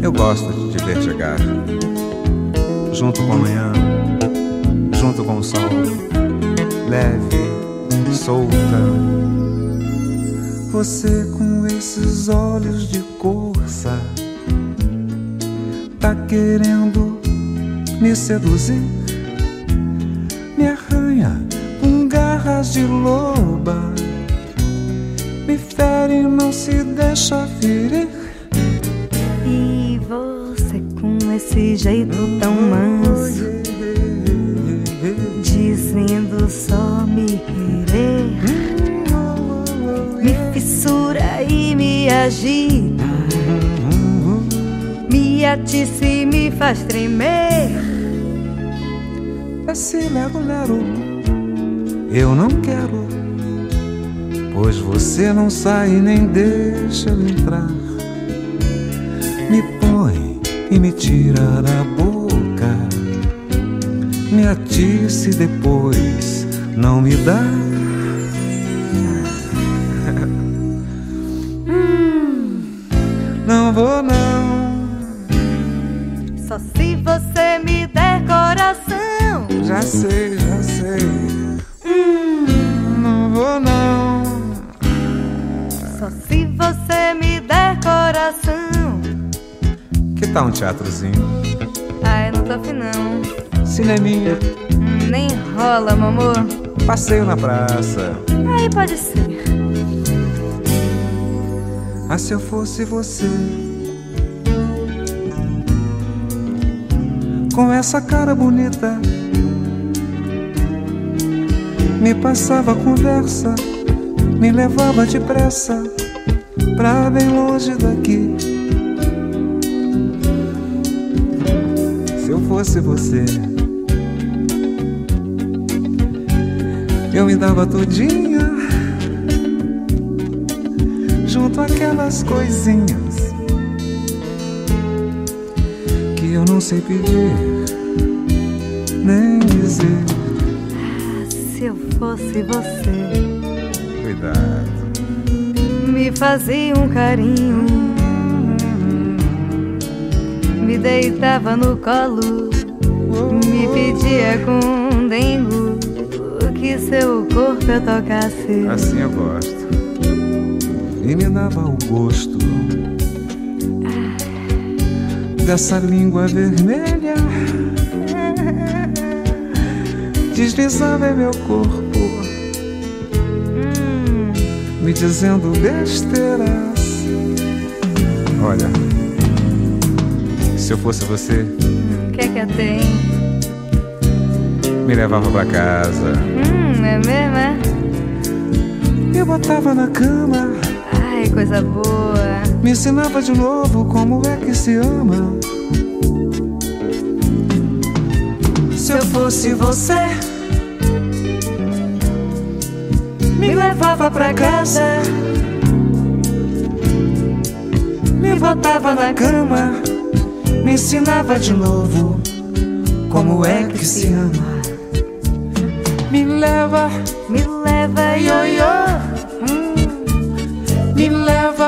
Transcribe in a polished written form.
Eu gosto de te ver chegar, junto com a manhã, junto com o sol, leve, solta. Você com esses olhos de corça tá querendo me seduzir, me arranha com garras de loba, me fere e não se deixa ferir. E você com esse jeito tão manso, dizendo só me querer, me fissura e me agita, me atiça e me faz tremer. Esse lero-lero eu não quero, pois você não sai e nem deixa eu entrar. Me põe e me tira da boca, me atiça e depois não me dá. Não vou não, só se você me der coração. já sei, já sei. Não vou não, Só se você me der coração. que tal um teatrozinho? Ai, não tô afim não. Cineminha, Nem rola, meu amor. passeio na praça. Aí pode ser. Ah, se eu fosse você, com essa cara bonita, me passava a conversa, me levava depressa pra bem longe daqui. Se eu fosse você, eu me dava todinha, junto àquelas coisinhas que eu não sei pedir nem dizer. Se eu fosse você, Cuidado, me fazia um carinho, me deitava no colo, me pedia com dengo que seu corpo eu tocasse. assim eu gosto. E me dava o gosto dessa língua vermelha, deslizava em meu corpo, me dizendo besteiras. Olha, se eu fosse você, O que é tem? me levava pra casa, É mesmo, é? me botava na cama, Ai, coisa boa. me ensinava de novo como é que se ama. Se eu fosse você, me levava pra casa, me botava na cama, me ensinava de novo como é que se ama. Me leva, Me leva, ioiô, me leva